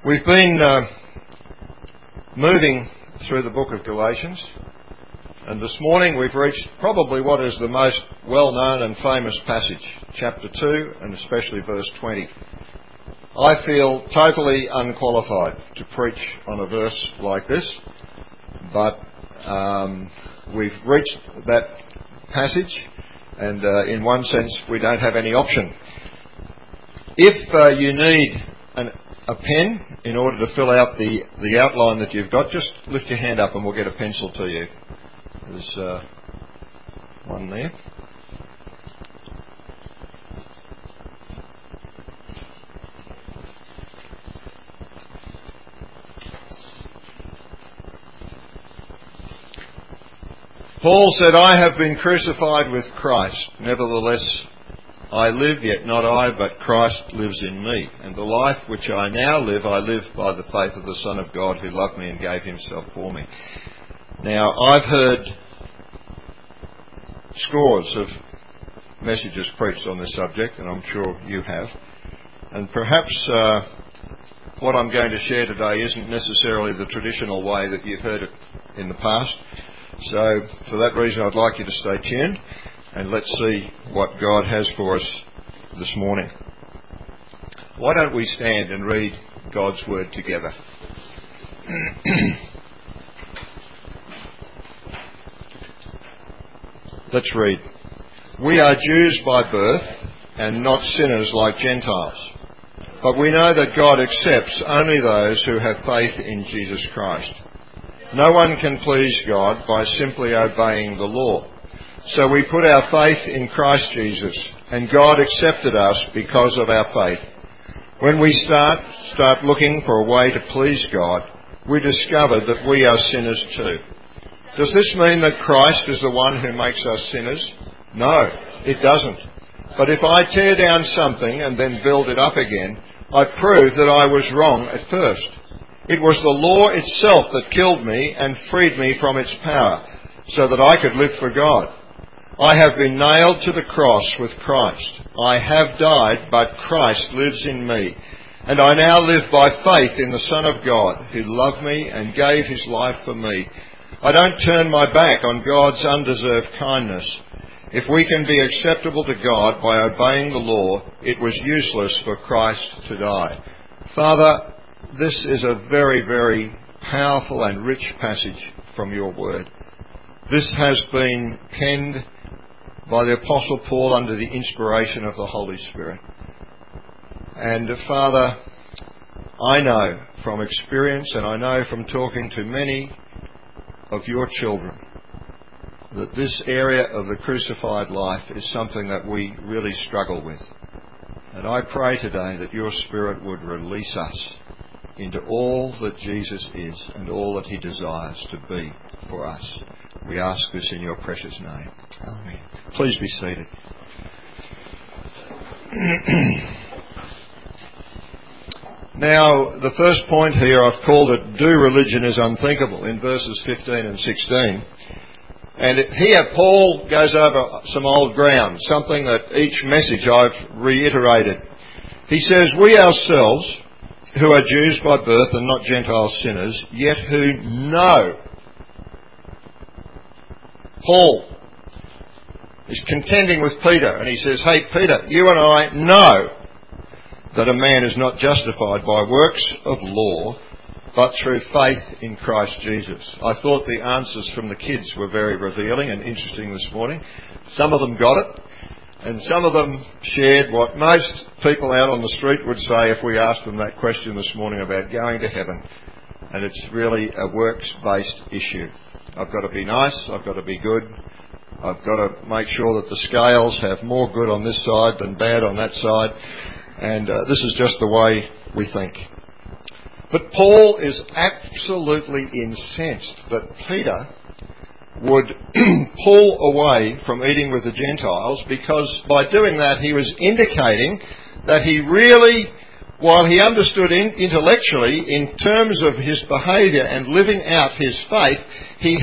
We've been moving through the book of Galatians, and this morning we've reached probably what is the most well-known and famous passage, chapter 2 and especially verse 20. I feel totally unqualified to preach on a verse like this, but we've reached that passage, and in one sense we don't have any option. If you need a pen in order to fill out the outline that you've got, just lift your hand up and we'll get a pencil to you. There's one there. Paul said, "I have been crucified with Christ. Nevertheless, I live, yet not I, but Christ lives in me. And the life which I now live, I live by the faith of the Son of God who loved me and gave himself for me." Now, I've heard scores of messages preached on this subject, and I'm sure you have. And perhaps what I'm going to share today isn't necessarily the traditional way that you've heard it in the past. So, for that reason, I'd like you to stay tuned, and let's see what God has for us this morning. Why don't we stand and read God's Word together? Let's read. "We are Jews by birth and not sinners like Gentiles. But we know that God accepts only those who have faith in Jesus Christ. No one can please God by simply obeying the law. So we put our faith in Christ Jesus, and God accepted us because of our faith. When we start looking for a way to please God, we discover that we are sinners too. Does this mean that Christ is the one who makes us sinners? No, it doesn't. But if I tear down something and then build it up again, I prove that I was wrong at first. It was the law itself that killed me and freed me from its power, so that I could live for God. I have been nailed to the cross with Christ. I have died, but Christ lives in me. And I now live by faith in the Son of God, who loved me and gave his life for me. I don't turn my back on God's undeserved kindness. If we can be acceptable to God by obeying the law, it was useless for Christ to die." Father, this is a very, very powerful and rich passage from your word. This has been penned by the Apostle Paul under the inspiration of the Holy Spirit. And Father, I know from experience, and I know from talking to many of your children, that this area of the crucified life is something that we really struggle with. And I pray today that your Spirit would release us into all that Jesus is and all that he desires to be for us. We ask this in your precious name. Amen. Please be seated. Now, the first point here, I've called it, "Do Religion is Unthinkable," in verses 15 and 16. And here Paul goes over some old ground, something that each message I've reiterated. He says, "We ourselves, who are Jews by birth and not Gentile sinners, yet who know." Paul is contending with Peter, and he says, "Hey Peter, you and I know that a man is not justified by works of law, but through faith in Christ Jesus." I thought the answers from the kids were very revealing and interesting this morning. Some of them got it, and some of them shared what most people out on the street would say if we asked them that question this morning about going to heaven. And it's really a works-based issue. I've got to be nice, I've got to be good, I've got to make sure that the scales have more good on this side than bad on that side, and this is just the way we think. But Paul is absolutely incensed that Peter would pull away from eating with the Gentiles, because by doing that he was indicating that he really, while he understood intellectually in terms of his behaviour and living out his faith, he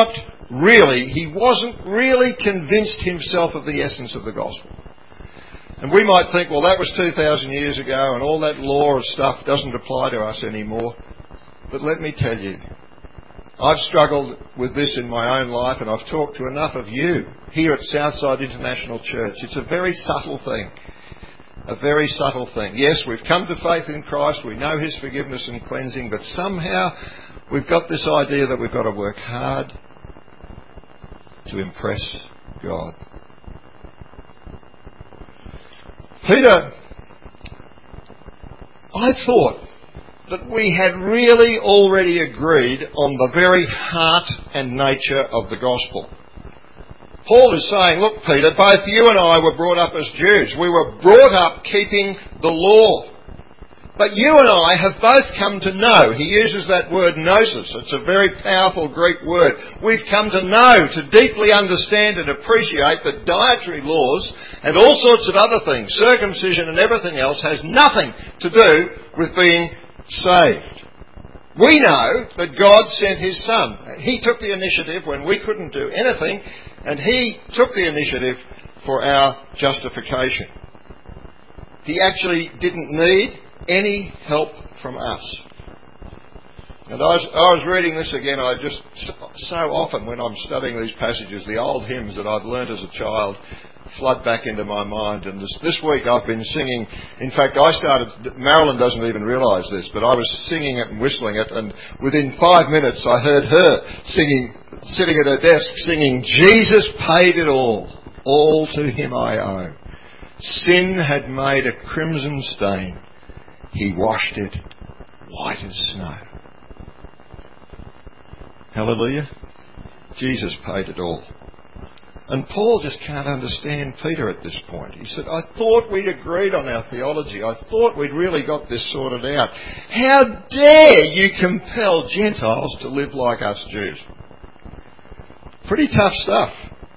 wasn't really convinced himself of the essence of the gospel. And we might think, well, that was 2,000 years ago and all that law of stuff doesn't apply to us anymore. But let me tell you, I've struggled with this in my own life, and I've talked to enough of you here at Southside International Church. It's a very subtle thing. A very subtle thing. Yes, we've come to faith in Christ, we know His forgiveness and cleansing, but somehow we've got this idea that we've got to work hard to impress God. Peter, I thought that we had really already agreed on the very heart and nature of the gospel. Paul is saying, look, Peter, both you and I were brought up as Jews. We were brought up keeping the law. But you and I have both come to know. He uses that word gnosis. It's a very powerful Greek word. We've come to know, to deeply understand and appreciate that dietary laws and all sorts of other things, circumcision and everything else, has nothing to do with being saved. We know that God sent His Son. He took the initiative when we couldn't do anything, and He took the initiative for our justification. He actually didn't need any help from us. And I was reading this again. I just so often when I'm studying these passages, the old hymns that I've learnt as a child flood back into my mind. And this week I've been singing. In fact, Marilyn doesn't even realise this, but I was singing it and whistling it, and within 5 minutes I heard her singing, sitting at her desk singing, "Jesus paid it all to Him I owe. Sin had made a crimson stain. He washed it white as snow." Hallelujah. Jesus paid it all. And Paul just can't understand Peter at this point. He said, I thought we'd agreed on our theology. I thought we'd really got this sorted out. How dare you compel Gentiles to live like us Jews? Pretty tough stuff.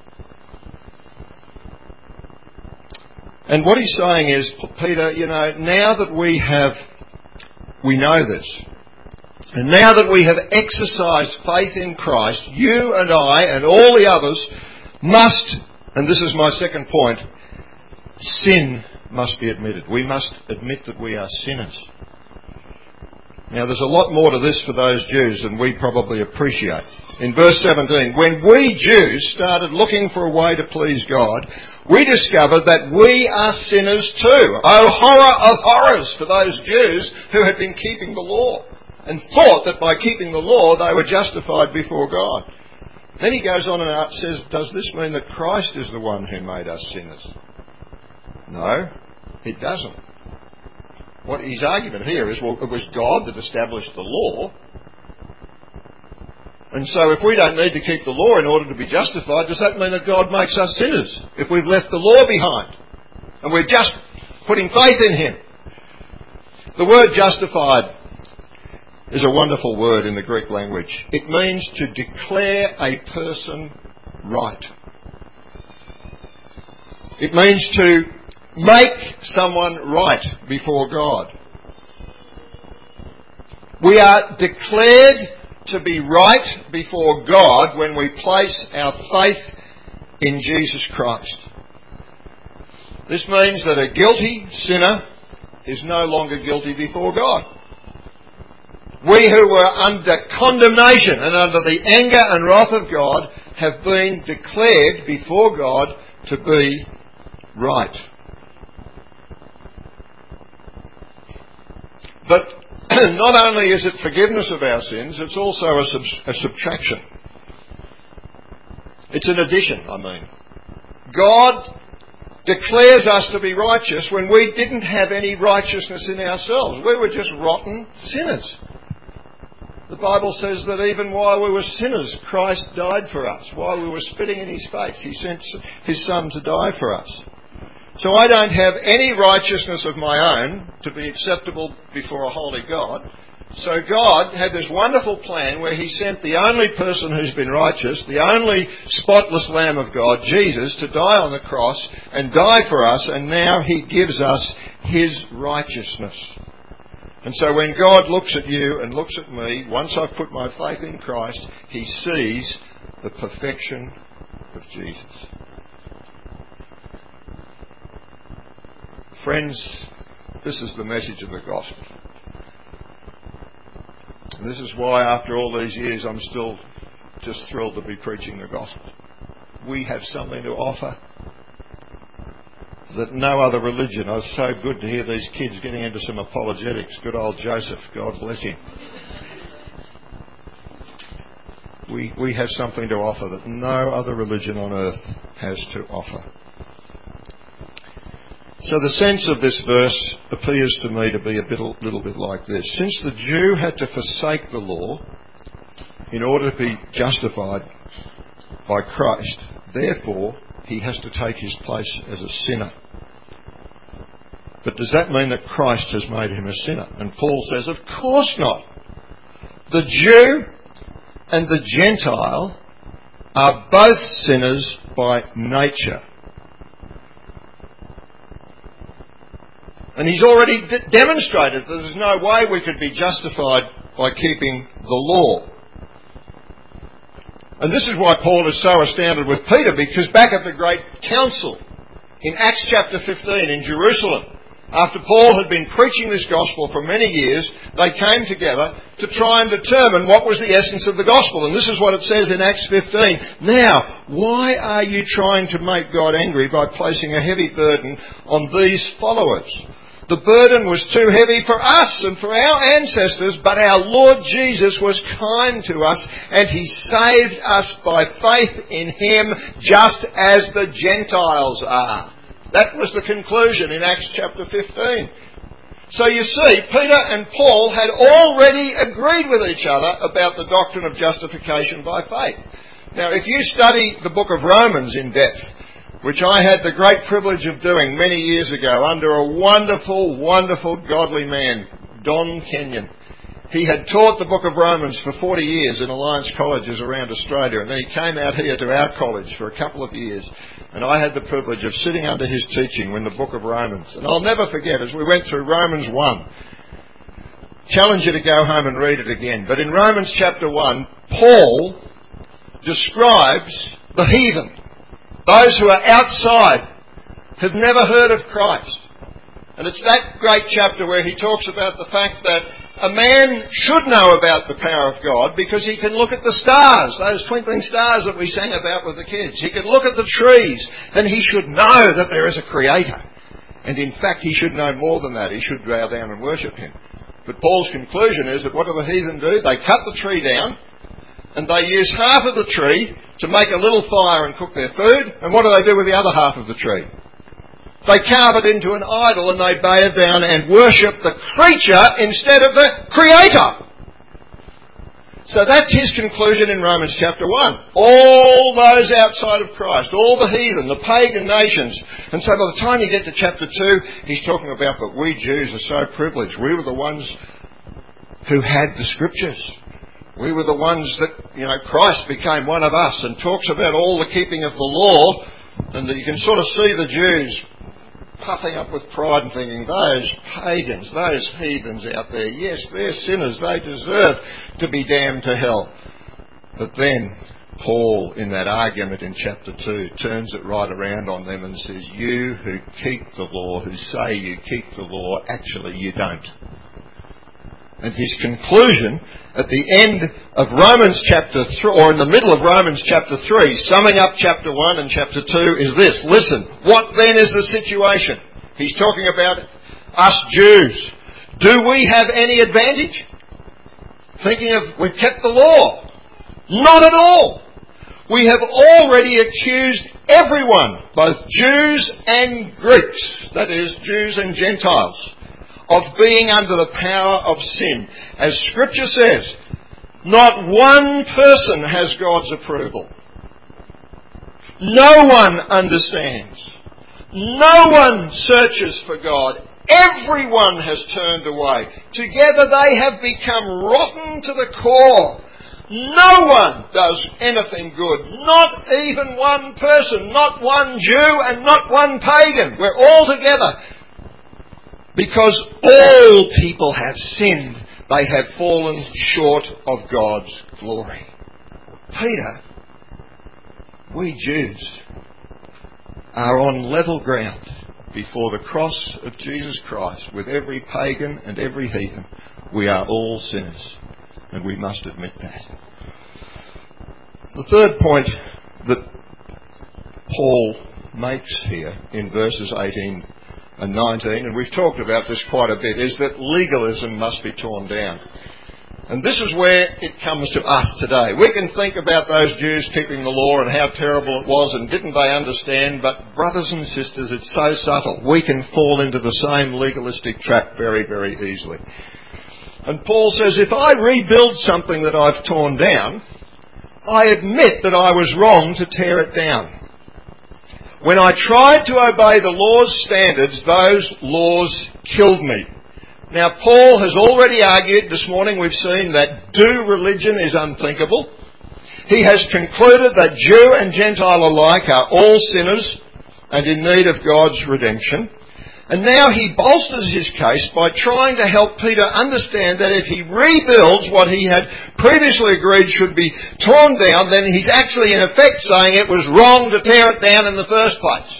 And what he's saying is, Peter, now that we know this, and now that we have exercised faith in Christ, you and I and all the others must, and this is my second point, sin must be admitted. We must admit that we are sinners. Now there's a lot more to this for those Jews than we probably appreciate. In verse 17, when we Jews started looking for a way to please God, we discovered that we are sinners too. Oh, horror of horrors for those Jews who had been keeping the law and thought that by keeping the law they were justified before God. Then he goes on and says, does this mean that Christ is the one who made us sinners? No, it doesn't. What his argument here is, well, it was God that established the law. And so if we don't need to keep the law in order to be justified, does that mean that God makes us sinners if we've left the law behind and we're just putting faith in Him? The word justified is a wonderful word in the Greek language. It means to declare a person right. It means to make someone right before God. We are declared to be right before God when we place our faith in Jesus Christ. This means that a guilty sinner is no longer guilty before God. We who were under condemnation and under the anger and wrath of God have been declared before God to be right. But not only is it forgiveness of our sins, it's also a subtraction. It's an addition, God declares us to be righteous when we didn't have any righteousness in ourselves. We were just rotten sinners. The Bible says that even while we were sinners, Christ died for us. While we were spitting in His face, He sent His Son to die for us. So I don't have any righteousness of my own to be acceptable before a holy God. So God had this wonderful plan where He sent the only person who's been righteous, the only spotless Lamb of God, Jesus, to die on the cross and die for us, and now He gives us His righteousness. And so when God looks at you and looks at me, once I've put my faith in Christ, He sees the perfection of Jesus. Friends, this is the message of the gospel. And this is why after all these years I'm still just thrilled to be preaching the gospel. We have something to offer that no other religion. I was so good to hear these kids getting into some apologetics. Good old Joseph, God bless him. We have something to offer that no other religion on earth has to offer. So the sense of this verse appears to me to be a little bit like this. Since the Jew had to forsake the law in order to be justified by Christ, therefore he has to take his place as a sinner. But does that mean that Christ has made him a sinner? And Paul says, of course not. The Jew and the Gentile are both sinners by nature. And he's already demonstrated that there's no way we could be justified by keeping the law. And this is why Paul is so astounded with Peter, because back at the great council in Acts chapter 15 in Jerusalem, after Paul had been preaching this gospel for many years, they came together to try and determine what was the essence of the gospel. And this is what it says in Acts 15. Now, why are you trying to make God angry by placing a heavy burden on these followers? The burden was too heavy for us and for our ancestors, but our Lord Jesus was kind to us and he saved us by faith in him just as the Gentiles are. That was the conclusion in Acts chapter 15. So you see, Peter and Paul had already agreed with each other about the doctrine of justification by faith. Now, if you study the book of Romans in depth, which I had the great privilege of doing many years ago under a wonderful, wonderful godly man, Don Kenyon. He had taught the book of Romans for 40 years in Alliance colleges around Australia, and then he came out here to our college for a couple of years. And I had the privilege of sitting under his teaching in the book of Romans. And I'll never forget, as we went through Romans 1, challenge you to go home and read it again. But in Romans chapter 1, Paul describes the heathen, those who are outside, have never heard of Christ. And it's that great chapter where he talks about the fact that a man should know about the power of God because he can look at the stars, those twinkling stars that we sang about with the kids. He can look at the trees and he should know that there is a creator. And in fact, he should know more than that. He should bow down and worship him. But Paul's conclusion is that what do the heathen do? They cut the tree down and they use half of the tree to make a little fire and cook their food. And what do they do with the other half of the tree? They carve it into an idol and they bow down and worship the creature instead of the creator. So that's his conclusion in Romans chapter 1. All those outside of Christ, all the heathen, the pagan nations. And so by the time you get to chapter 2, he's talking about, but we Jews are so privileged. We were the ones who had the scriptures. We were the ones that, Christ became one of us, and talks about all the keeping of the law, and that you can sort of see the Jews puffing up with pride and thinking, those pagans, those heathens out there, yes, they're sinners, they deserve to be damned to hell. But then Paul, in that argument in chapter 2, turns it right around on them and says, you who keep the law, who say you keep the law, actually you don't. And his conclusion at the end of Romans chapter 3, or in the middle of Romans chapter 3, summing up chapter 1 and chapter 2, is this. Listen, what then is the situation? He's talking about us Jews. Do we have any advantage? Thinking of, we've kept the law. Not at all. We have already accused everyone, both Jews and Greeks, that is, Jews and Gentiles, of being under the power of sin. As Scripture says, not one person has God's approval. No one understands. No one searches for God. Everyone has turned away. Together they have become rotten to the core. No one does anything good. Not even one person. Not one Jew and not one pagan. We're all together. Because all people have sinned, they have fallen short of God's glory. Peter, we Jews are on level ground. before the cross of Jesus Christ, with every pagan and every heathen, we are all sinners, and we must admit that. The third point that Paul makes here in verses 18 and 19, and we've talked about this quite a bit, is that legalism must be torn down. And this is where it comes to us today. We can think about those Jews keeping the law and how terrible it was and didn't they understand, but brothers and sisters, it's so subtle. We can fall into the same legalistic trap very, very easily. And Paul says, if I rebuild something that I've torn down, I admit that I was wrong to tear it down. When I tried to obey the law's standards, those laws killed me. Now, Paul has already argued this morning, we've seen, that due religion is unthinkable. He has concluded that Jew and Gentile alike are all sinners and in need of God's redemption. And now he bolsters his case by trying to help Peter understand that if he rebuilds what he had previously agreed should be torn down, then he's actually in effect saying it was wrong to tear it down in the first place.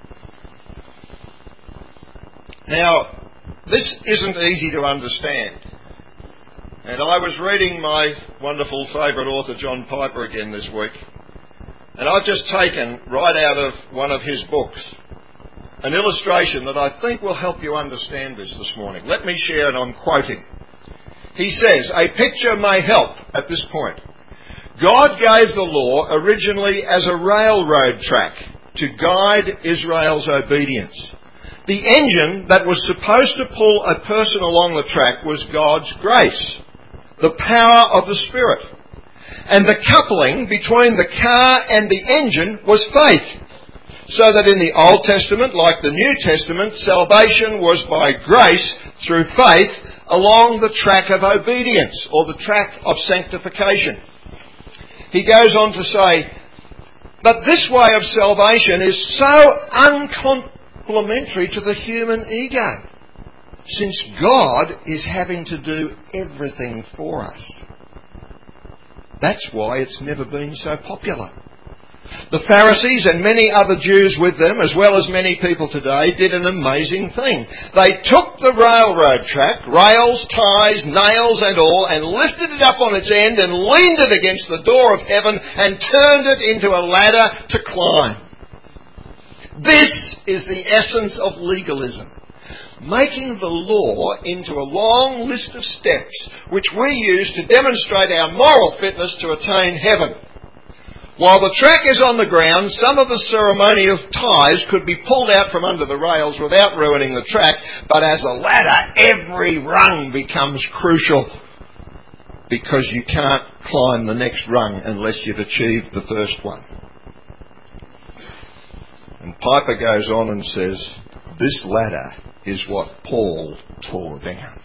Now, this isn't easy to understand. And I was reading my wonderful favourite author, John Piper, again this week. And I've just taken right out of one of his books an illustration that I think will help you understand this morning. Let me share, and I'm quoting. He says, a picture may help at this point. God gave the law originally as a railroad track to guide Israel's obedience. The engine that was supposed to pull a person along the track was God's grace, the power of the Spirit. And the coupling between the car and the engine was faith. So that in the Old Testament, like the New Testament, salvation was by grace through faith along the track of obedience, or the track of sanctification. He goes on to say, but this way of salvation is so uncomplimentary to the human ego, since God is having to do everything for us. That's why it's never been so popular. The Pharisees and many other Jews with them, as well as many people today, did an amazing thing. They took the railroad track, rails, ties, nails and all, and lifted it up on its end and leaned it against the door of heaven and turned it into a ladder to climb. This is the essence of legalism. Making the law into a long list of steps which we use to demonstrate our moral fitness to attain heaven. While the track is on the ground, some of the ceremonial ties could be pulled out from under the rails without ruining the track, but as a ladder, every rung becomes crucial because you can't climb the next rung unless you've achieved the first one. And Piper goes on and says, this ladder is what Paul tore down.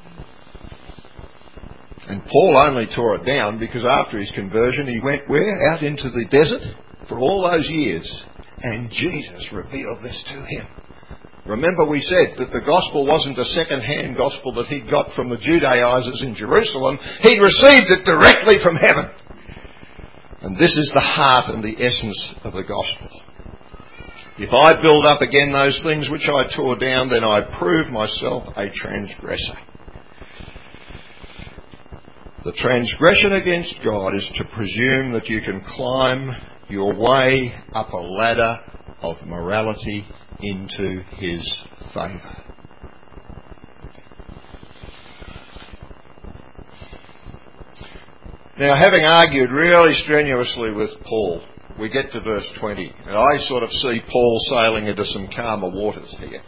And Paul only tore it down because after his conversion he went where? Out into the desert for all those years. And Jesus revealed this to him. Remember we said that the gospel wasn't a second-hand gospel that he'd got from the Judaizers in Jerusalem. He'd received it directly from heaven. And this is the heart and the essence of the gospel. If I build up again those things which I tore down, then I prove myself a transgressor. The transgression against God is to presume that you can climb your way up a ladder of morality into His favour. Now, having argued really strenuously with Paul, we get to verse 20, and I sort of see Paul sailing into some calmer waters here.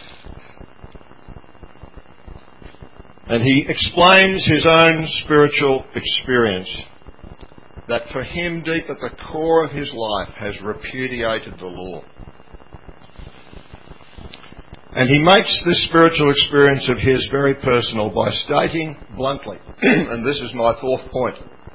And he explains his own spiritual experience, that for him, deep at the core of his life, has repudiated the law. And he makes this spiritual experience of his very personal by stating bluntly, and this is my fourth point,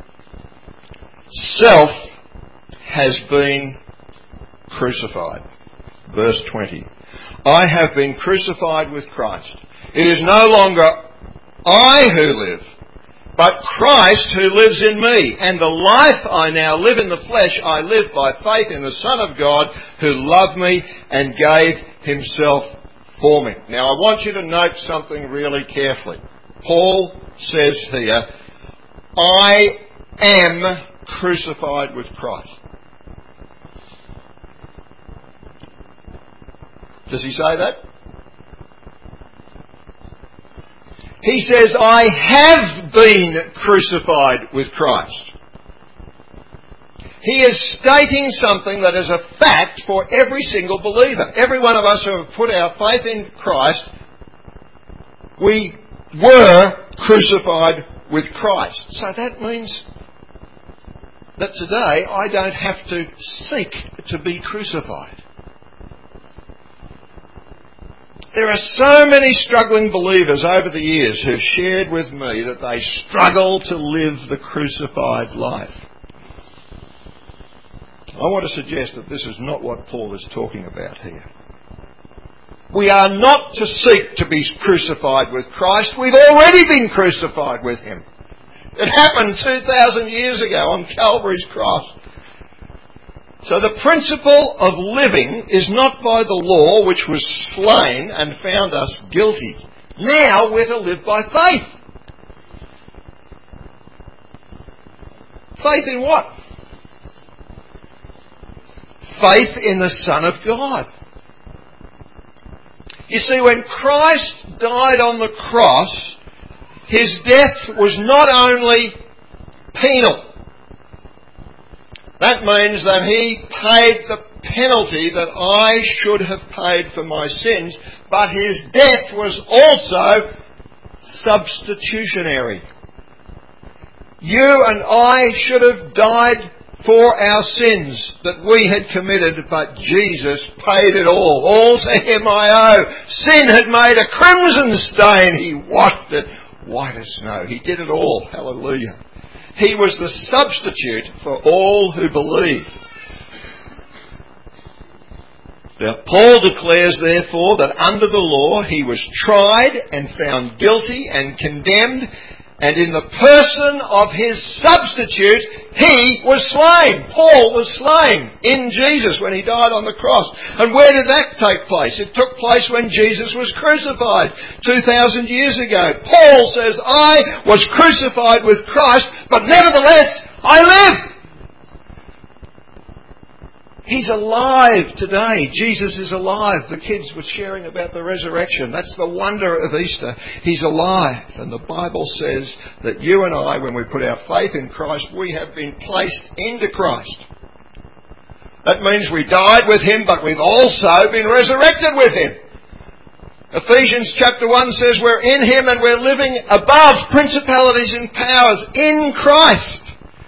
self has been crucified. Verse 20. I have been crucified with Christ. It is no longer I who live, but Christ who lives in me. And the life I now live in the flesh, I live by faith in the Son of God who loved me and gave himself for me. Now I want you to note something really carefully. Paul says here, I am crucified with Christ. Does he say that? He says, I have been crucified with Christ. He is stating something that is a fact for every single believer. Every one of us who have put our faith in Christ, we were crucified with Christ. So that means that today I don't have to seek to be crucified. There are so many struggling believers over the years who've shared with me that they struggle to live the crucified life. I want to suggest that this is not what Paul is talking about here. We are not to seek to be crucified with Christ. We've already been crucified with him. It happened 2,000 years ago on Calvary's cross. So the principle of living is not by the law, which was slain and found us guilty. Now we're to live by faith. Faith in what? Faith in the Son of God. You see, when Christ died on the cross, his death was not only penal. That means that he paid the penalty that I should have paid for my sins, but his death was also substitutionary. You and I should have died for our sins that we had committed, but Jesus paid it all. All to him I owe. Sin had made a crimson stain. He washed it white as snow. He did it all. Hallelujah. He was the substitute for all who believe. Now, Paul declares, therefore, that under the law he was tried and found guilty and condemned, and in the person of his substitute, he was slain. Paul was slain in Jesus when he died on the cross. And where did that take place? It took place when Jesus was crucified 2,000 years ago. Paul says, I was crucified with Christ, but nevertheless, I live. He's alive today. Jesus is alive. The kids were sharing about the resurrection. That's the wonder of Easter. He's alive. And the Bible says that you and I, when we put our faith in Christ, we have been placed into Christ. That means we died with him, but we've also been resurrected with him. Ephesians chapter 1 says we're in him and we're living above principalities and powers in Christ.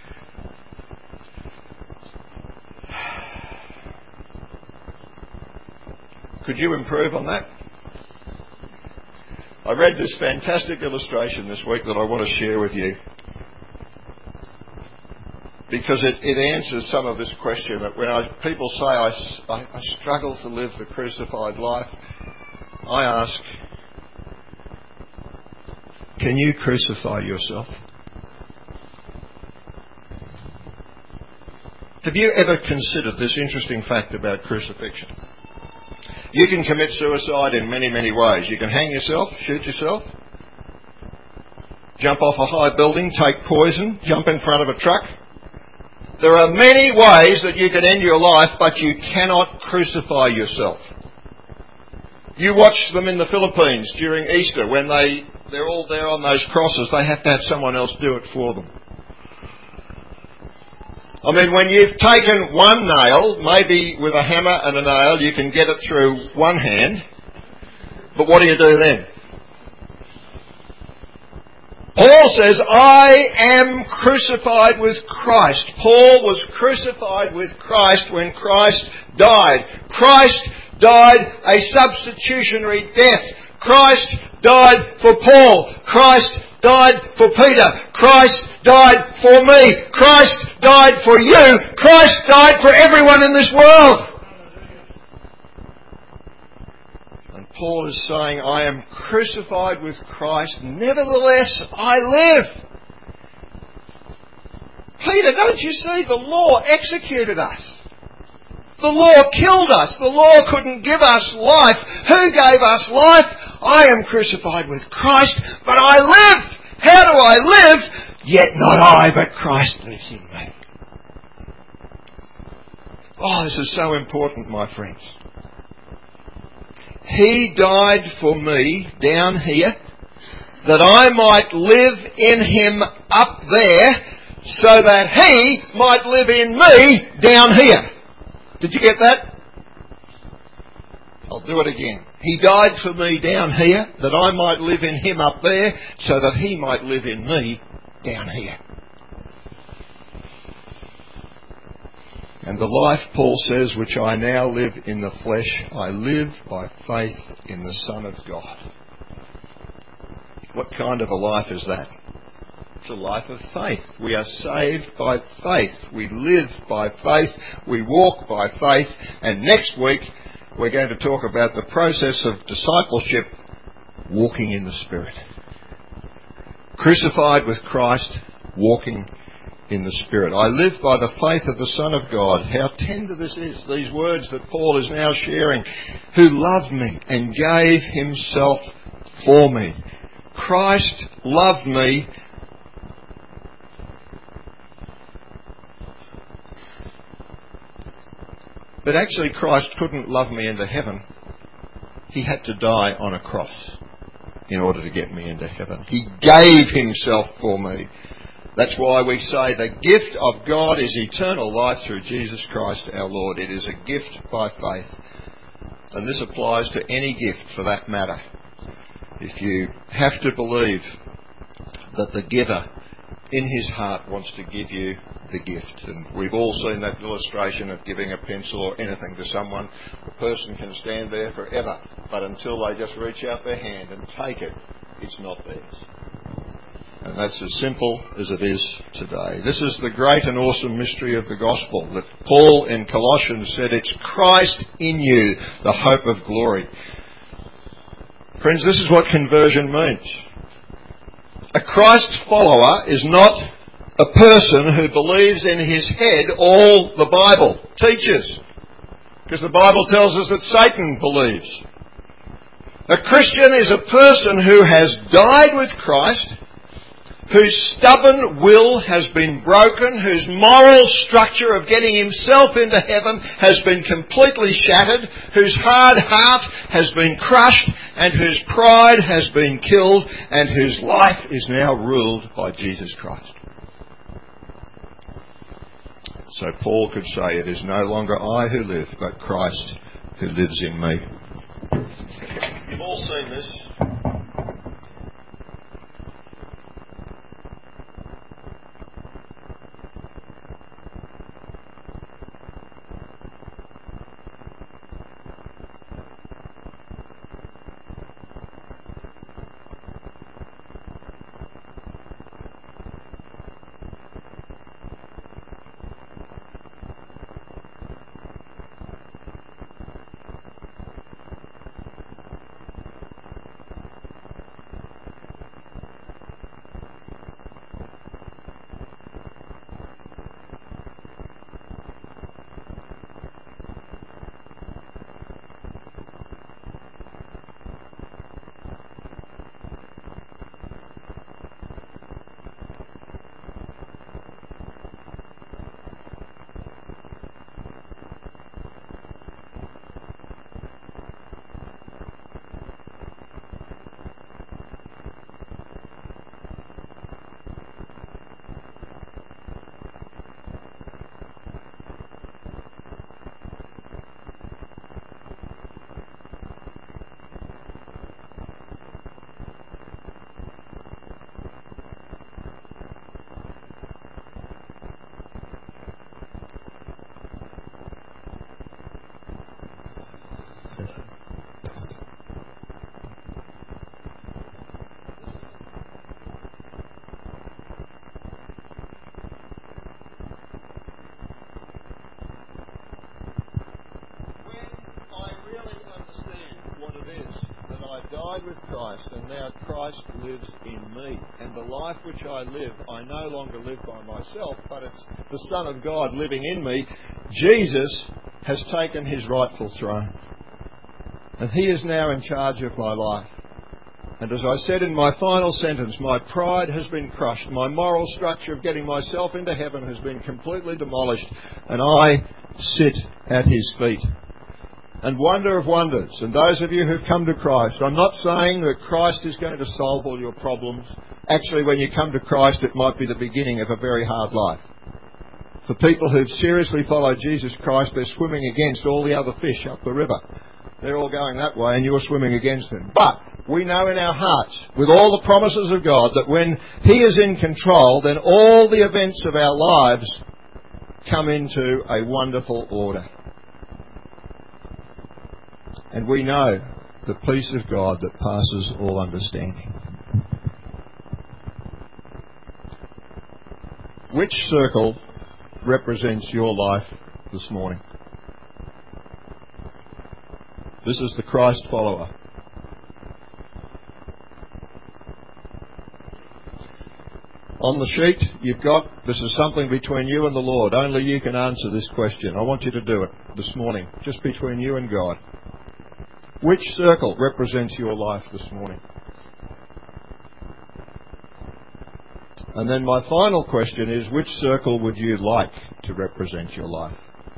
Could you improve on that? I read this fantastic illustration this week that I want to share with you, because it answers some of this question that when people say I struggle to live the crucified life, I ask, can you crucify yourself? Have you ever considered this interesting fact about crucifixion? You can commit suicide in many, many ways. You can hang yourself, shoot yourself, jump off a high building, take poison, jump in front of a truck. There are many ways that you can end your life, but you cannot crucify yourself. You watch them in the Philippines during Easter when they're all there on those crosses. They have to have someone else do it for them. I mean, when you've taken one nail, maybe with a hammer and a nail, you can get it through one hand. But what do you do then? Paul says, I am crucified with Christ. Paul was crucified with Christ when Christ died. Christ died a substitutionary death. Christ died for Paul. Christ died for Peter. Christ died for me. Christ died for you. Christ died for everyone in this world. And Paul is saying, I am crucified with Christ, nevertheless I live. Peter, don't you see the law executed us? The law killed us. The law couldn't give us life. Who gave us life? I am crucified with Christ, but I live. How do I live? Yet not I, but Christ lives in me. Oh, this is so important, my friends. He died for me down here that I might live in him up there so that he might live in me down here. Did you get that? I'll do it again. He died for me down here that I might live in him up there so that he might live in me down here. And the life, Paul says, which I now live in the flesh, I live by faith in the Son of God. What kind of a life is that? It's a life of faith. We are saved by faith. We live by faith. We walk by faith. And next week, we're going to talk about the process of discipleship, walking in the Spirit. Crucified with Christ, walking in the Spirit. I live by the faith of the Son of God. How tender this is, these words that Paul is now sharing. Who loved me and gave himself for me. Christ loved me. But actually Christ couldn't love me into heaven. He had to die on a cross in order to get me into heaven. He gave himself for me. That's why we say the gift of God is eternal life through Jesus Christ our Lord. It is a gift by faith. And this applies to any gift for that matter. If you have to believe that the giver in his heart wants to give you the gift. And we've all seen that illustration of giving a pencil or anything to someone. The person can stand there forever, but until they just reach out their hand and take it, it's not theirs. And that's as simple as it is today. This is the great and awesome mystery of the gospel that Paul in Colossians said, it's Christ in you, the hope of glory. Friends, this is what conversion means. A Christ follower is not a person who believes in his head all the Bible teaches. Because the Bible tells us that Satan believes. A Christian is a person who has died with Christ, whose stubborn will has been broken, whose moral structure of getting himself into heaven has been completely shattered, whose hard heart has been crushed, and whose pride has been killed, and whose life is now ruled by Jesus Christ. So Paul could say, it is no longer I who live, but Christ who lives in me. You've all seen this. With Christ, and now Christ lives in me. And the life which I live, I no longer live by myself, but it's the Son of God living in me. Jesus has taken his rightful throne. And he is now in charge of my life. And as I said in my final sentence, my pride has been crushed. My moral structure of getting myself into heaven has been completely demolished. And I sit at his feet. And wonder of wonders, and those of you who've come to Christ, I'm not saying that Christ is going to solve all your problems. Actually, when you come to Christ, it might be the beginning of a very hard life. For people who've seriously followed Jesus Christ, they're swimming against all the other fish up the river. They're all going that way and you're swimming against them. But we know in our hearts, with all the promises of God, that when he is in control, then all the events of our lives come into a wonderful order. And we know the peace of God that passes all understanding. Which circle represents your life this morning? This is the Christ follower. On the sheet you've got, this is something between you and the Lord. Only you can answer this question. I want you to do it this morning, just between you and God. Which circle represents your life this morning? And then my final question is, which circle would you like to represent your life?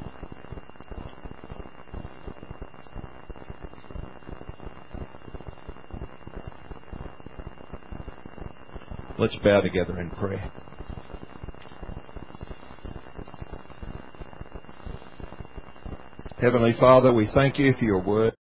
Let's bow together in prayer. Heavenly Father, we thank you for your word.